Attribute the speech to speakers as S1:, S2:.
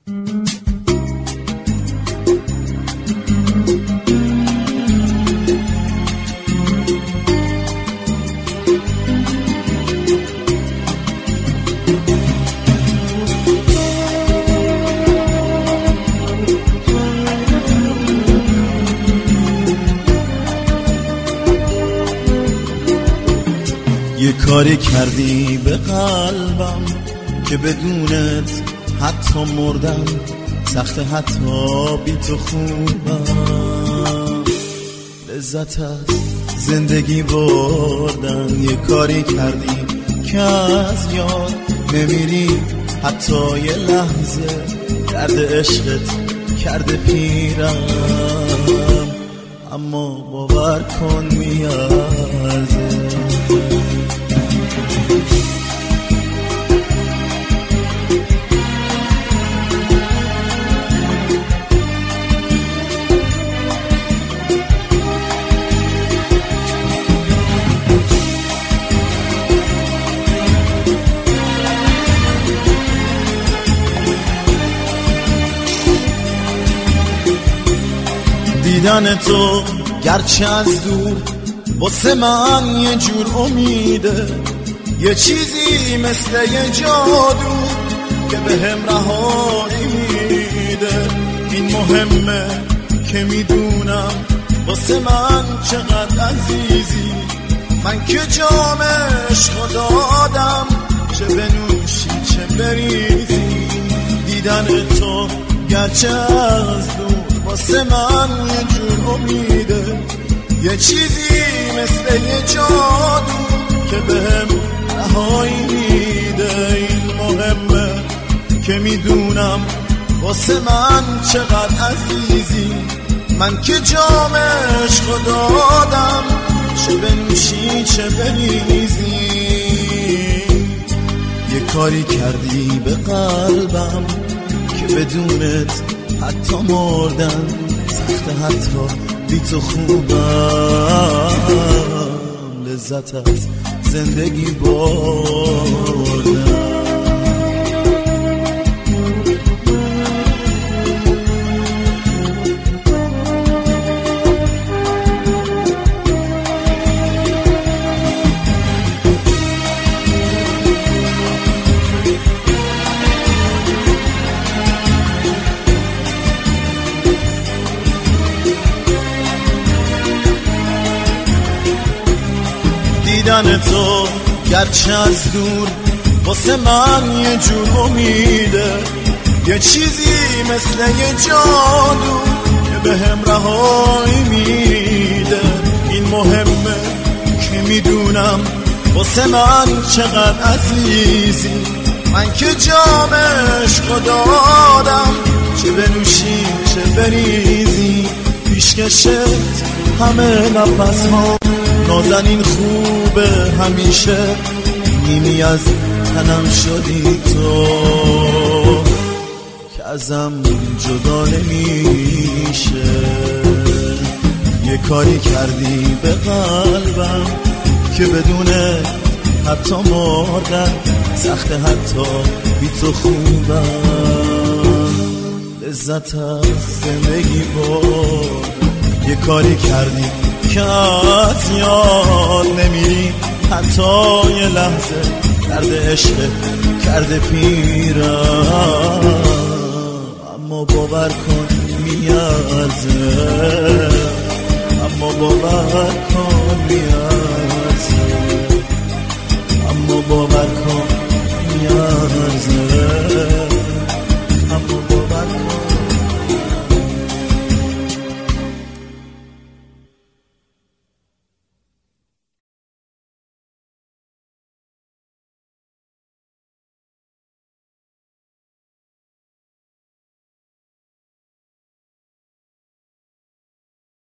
S1: یه کاری کردی به قلبم که بدونت حتی مردم سخت، حتی بی تو خوبم، لذت از زندگی بردم. یه کاری کردی که از یاد نمیری حتی یه لحظه، درد عشقت کرده پیرم، اما باور کن میارزه. دیدن تو گرچه از دور واسه من یه جور امیده، یه چیزی مثل یه جادو که به هم رهایی میده. این مهمه که میدونم واسه من چقدر عزیزی، من که جام عشق دادم، چه بنوشی چه بریزی. دیدن تو گرچه از دور واسه من یه جور امیده، یه چیزی مثل یه جادو که بهم رهایی میده. این مهمه که میدونم واسه من چقدر عزیزی، من که جام عشق دادم، چه بنوشی چه بریزی. یه کاری کردی به قلبم که بدونت حتی مردن سخت، حتی بی تو خوبم، لذت از زندگی بردم. دیدن تو گرچه از دور واسه من یه جور امیده، یه چیزی مثل یه جادو که به هم رهایی میده. این مهمه که میدونم واسه من چقدر عزیزی، من که جام عشق دادم، چه بنوشی چه بریزی. پیشکشت همه نفس ها نازنین خوبه همیشه، نیمی از تنم شدی تو که ازم جدا نمیشه. یه کاری کردی به قلبم که بدونه حتی مردن سخت، حتی بی تو خوبم، لذت از زندگی بود. یه کاری کردی که از یاد نمیری حتی یه لحظه، درد عشق کرده پیرم، اما باور کن میارزه، اما باور کن